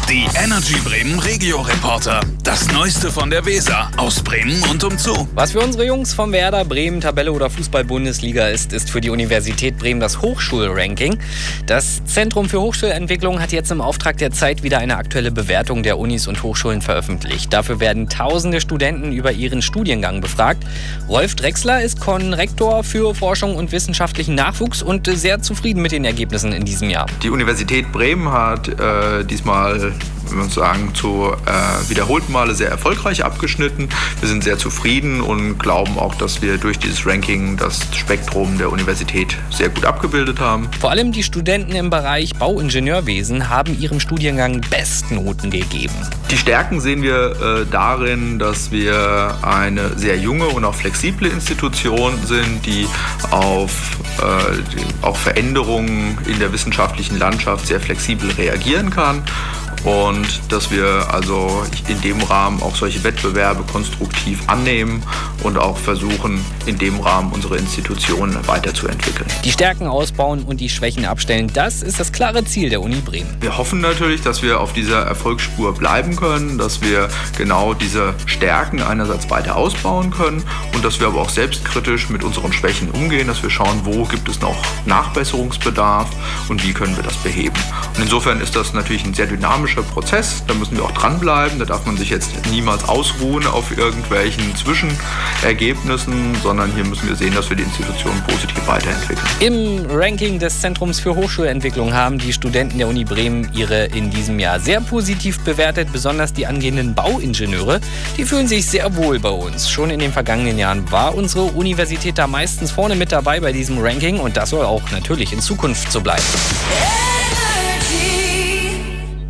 Die Energy Bremen Regio Reporter. Das Neueste von der Weser, aus Bremen und umzu. Was für unsere Jungs vom Werder Bremen Tabelle oder Fußball-Bundesliga ist für die Universität Bremen das Hochschulranking. Das Zentrum für Hochschulentwicklung hat jetzt im Auftrag der Zeit wieder eine aktuelle Bewertung der Unis und Hochschulen veröffentlicht. Dafür werden tausende Studenten über ihren Studiengang befragt. Rolf Drechsler ist Konrektor für Forschung und wissenschaftlichen Nachwuchs und sehr zufrieden mit den Ergebnissen in diesem Jahr. Die Universität Bremen hat diesmal, wenn man sagen, zu wiederholten Male sehr erfolgreich abgeschnitten. Wir sind sehr zufrieden und glauben auch, dass wir durch dieses Ranking das Spektrum der Universität sehr gut abgebildet haben. Vor allem die Studenten im Bereich Bauingenieurwesen haben ihrem Studiengang Bestnoten gegeben. Die Stärken sehen wir darin, dass wir eine sehr junge und auch flexible Institution sind, die auf auch Veränderungen in der wissenschaftlichen Landschaft sehr flexibel reagieren kann. Und dass wir also in dem Rahmen auch solche Wettbewerbe konstruktiv annehmen und auch versuchen, in dem Rahmen unsere Institutionen weiterzuentwickeln. Die Stärken ausbauen und die Schwächen abstellen, das ist das klare Ziel der Uni Bremen. Wir hoffen natürlich, dass wir auf dieser Erfolgsspur bleiben können, dass wir genau diese Stärken einerseits weiter ausbauen können und dass wir aber auch selbstkritisch mit unseren Schwächen umgehen, dass wir schauen, wo gibt es noch Nachbesserungsbedarf und wie können wir das beheben. Und insofern ist das natürlich ein sehr dynamischer Prozess, da müssen wir auch dranbleiben, da darf man sich jetzt niemals ausruhen auf irgendwelchen Zwischenergebnissen, sondern hier müssen wir sehen, dass wir die Institutionen positiv weiterentwickeln. Im Ranking des Zentrums für Hochschulentwicklung haben die Studenten der Uni Bremen ihre in diesem Jahr sehr positiv bewertet, besonders die angehenden Bauingenieure, die fühlen sich sehr wohl bei uns. Schon in den vergangenen Jahren war unsere Universität da meistens vorne mit dabei bei diesem Ranking und das soll auch natürlich in Zukunft so bleiben.